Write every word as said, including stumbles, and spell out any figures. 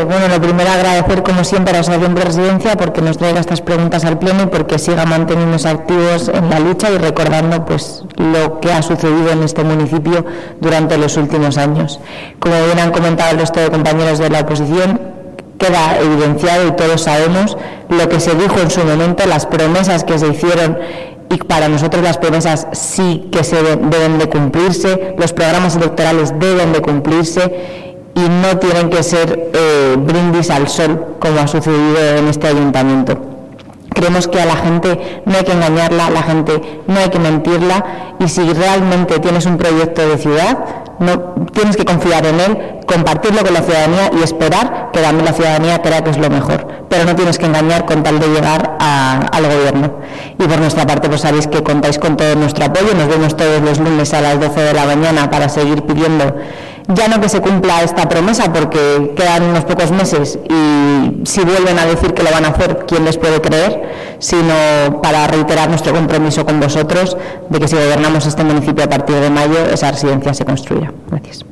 bueno, lo primero agradecer como siempre a la Asociación de Residencia porque nos traiga estas preguntas al Pleno y porque siga manteniéndose activos en la lucha y recordando pues lo que ha sucedido en este municipio durante los últimos años. Como bien han comentado el resto de compañeros de la oposición, queda evidenciado y todos sabemos lo que se dijo en su momento, las promesas que se hicieron, y para nosotros las promesas sí que se deben de cumplirse, los programas electorales deben de cumplirse y no tienen que ser eh, brindis al sol como ha sucedido en este ayuntamiento. Creemos que a la gente no hay que engañarla, a la gente no hay que mentirla, y si realmente tienes un proyecto de ciudad, no tienes que confiar en él, compartirlo con la ciudadanía y esperar que también la ciudadanía crea que es lo mejor, pero no tienes que engañar con tal de llegar a, al gobierno. Y por nuestra parte, pues sabéis que contáis con todo nuestro apoyo. Nos vemos todos los lunes a las doce de la mañana para seguir pidiendo ya no que se cumpla esta promesa, porque quedan unos pocos meses y si vuelven a decir que lo van a hacer, ¿quién les puede creer?, sino para reiterar nuestro compromiso con vosotros de que si gobernamos este municipio a partir de mayo, esa residencia se construirá. Gracias.